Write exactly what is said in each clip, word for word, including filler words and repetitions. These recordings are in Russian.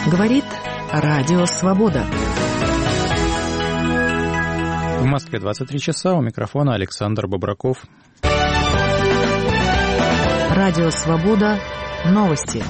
Говорит Радио Свобода. В Москве двадцать три часа, у микрофона Александр Бобраков. Радио Свобода. Новости.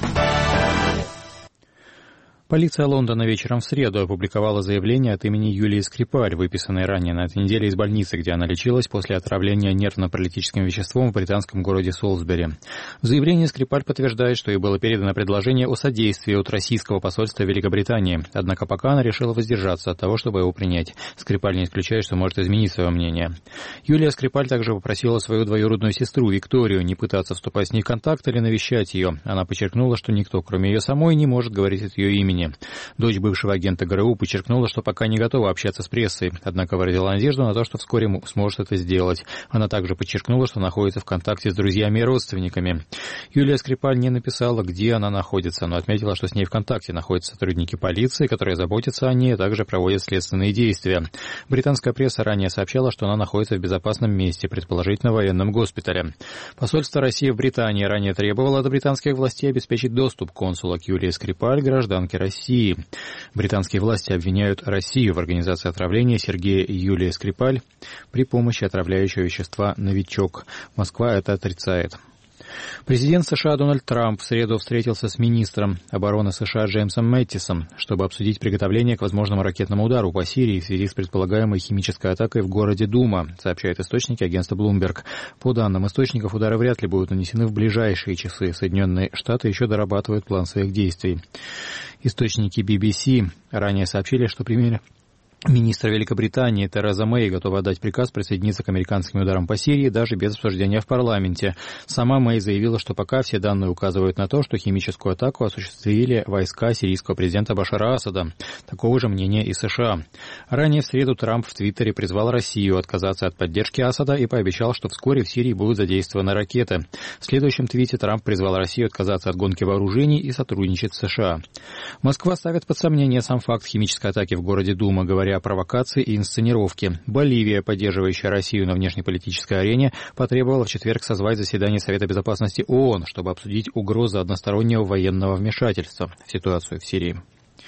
Полиция Лондона вечером в среду опубликовала заявление от имени Юлии Скрипаль, выписанной ранее на этой неделе из больницы, где она лечилась после отравления нервно-паралитическим веществом в британском городе Солсбери. В заявлении Скрипаль подтверждает, что ей было передано предложение о содействии от российского посольства Великобритании. Однако пока она решила воздержаться от того, чтобы его принять. Скрипаль не исключает, что может изменить свое мнение. Юлия Скрипаль также попросила свою двоюродную сестру Викторию не пытаться вступать с ней в контакт или навещать ее. Она подчеркнула, что никто, кроме ее самой, не может говорить от ее имени. Дочь бывшего агента ГРУ подчеркнула, что пока не готова общаться с прессой, однако выразила надежду на то, что вскоре сможет это сделать. Она также подчеркнула, что находится в контакте с друзьями и родственниками. Юлия Скрипаль не написала, где она находится, но отметила, что с ней в контакте находятся сотрудники полиции, которые заботятся о ней, а также проводят следственные действия. Британская пресса ранее сообщала, что она находится в безопасном месте, предположительно в военном госпитале. Посольство России в Британии ранее требовало от британских властей обеспечить доступ консула к Юлии Скрипаль, гражданке России. России. Британские власти обвиняют Россию в организации отравления Сергея и Юлии Скрипаль при помощи отравляющего вещества «Новичок». Москва это отрицает. Президент США Дональд Трамп в среду встретился с министром обороны США Джеймсом Мэттисом, чтобы обсудить приготовление к возможному ракетному удару по Сирии в связи с предполагаемой химической атакой в городе Дума, сообщают источники агентства Bloomberg. По данным источников, удары вряд ли будут нанесены в ближайшие часы. Соединенные Штаты еще дорабатывают план своих действий. Источники би би си ранее сообщили, что премьер Министр Великобритании Тереза Мэй готова отдать приказ присоединиться к американским ударам по Сирии даже без обсуждения в парламенте. Сама Мэй заявила, что пока все данные указывают на то, что химическую атаку осуществили войска сирийского президента Башара Асада. Такого же мнения и США. Ранее в среду Трамп в Твиттере призвал Россию отказаться от поддержки Асада и пообещал, что вскоре в Сирии будут задействованы ракеты. В следующем твите Трамп призвал Россию отказаться от гонки вооружений и сотрудничать с США. Москва ставит под сомнение сам факт химической атаки в городе Дума, говоря о провокации и инсценировке. Боливия, поддерживающая Россию на внешнеполитической арене, потребовала в четверг созвать заседание Совета безопасности ООН, чтобы обсудить угрозы одностороннего военного вмешательства в ситуацию в Сирии.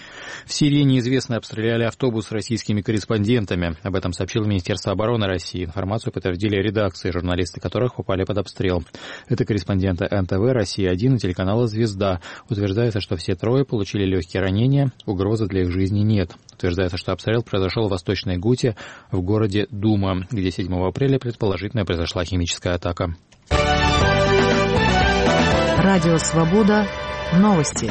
В Сирии неизвестные обстреляли автобус с российскими корреспондентами. Об этом сообщило Министерство обороны России. Информацию подтвердили редакции, журналисты которых попали под обстрел. Это корреспонденты эн тэ вэ, Россия-один и телеканала «Звезда». Утверждается, что все трое получили легкие ранения, угрозы для их жизни нет. Утверждается, что обстрел произошел в Восточной Гуте, в городе Дума, где седьмого апреля предположительно произошла химическая атака. Радио Свобода. Новости.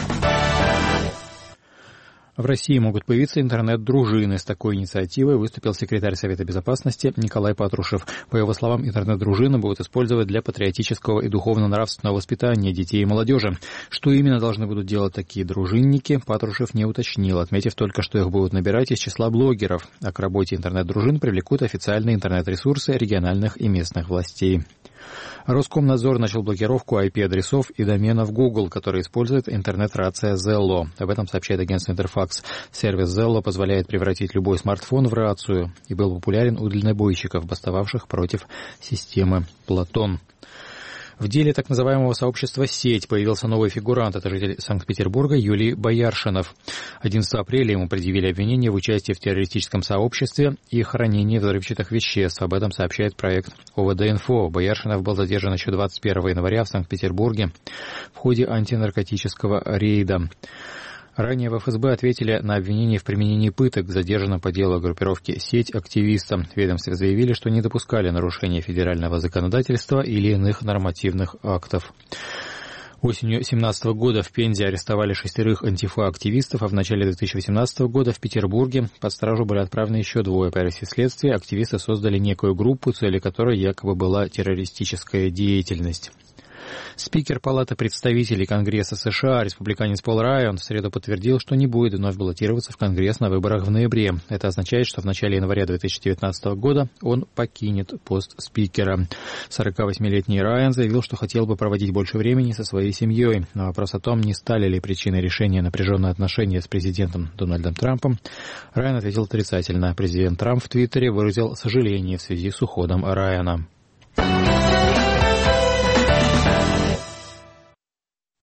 В России могут появиться интернет-дружины. С такой инициативой выступил секретарь Совета Безопасности Николай Патрушев. По его словам, интернет-дружины будут использовать для патриотического и духовно-нравственного воспитания детей и молодежи. Что именно должны будут делать такие дружинники, Патрушев не уточнил, отметив только, что их будут набирать из числа блогеров, а к работе интернет-дружин привлекут официальные интернет-ресурсы региональных и местных властей. Роскомнадзор начал блокировку ай пи-адресов и доменов Google, которые использует интернет-рация Zello. Об этом сообщает агентство Интерфакс. Сервис Zello позволяет превратить любой смартфон в рацию и был популярен у дальнобойщиков, бастовавших против системы Платон. В деле так называемого сообщества «Сеть» появился новый фигурант. Это житель Санкт-Петербурга Юлий Бояршинов. одиннадцатого апреля ему предъявили обвинение в участии в террористическом сообществе и хранении взрывчатых веществ. Об этом сообщает проект о вэ дэ-Инфо. Бояршинов был задержан еще двадцать первого января в Санкт-Петербурге в ходе антинаркотического рейда. Ранее в эф эс бэ ответили на обвинение в применении пыток к задержанным по делу группировки «Сеть» активистам. В ведомстве заявили, что не допускали нарушения федерального законодательства или иных нормативных актов. Осенью две тысячи семнадцатого года в Пензе арестовали шестерых антифа-активистов, а в начале две тысячи восемнадцатого года в Петербурге под стражу были отправлены еще двое. По версии следствия, активисты создали некую группу, целью которой якобы была террористическая деятельность. Спикер Палаты представителей Конгресса США, республиканец Пол Райан, в среду подтвердил, что не будет вновь баллотироваться в Конгресс на выборах в ноябре. Это означает, что в начале января две тысячи девятнадцатого года он покинет пост спикера. сорокавосьмилетний Райан заявил, что хотел бы проводить больше времени со своей семьей. На вопрос о том, не стали ли причиной решения напряженные отношения с президентом Дональдом Трампом, Райан ответил отрицательно. Президент Трамп в Твиттере выразил сожаление в связи с уходом Райана.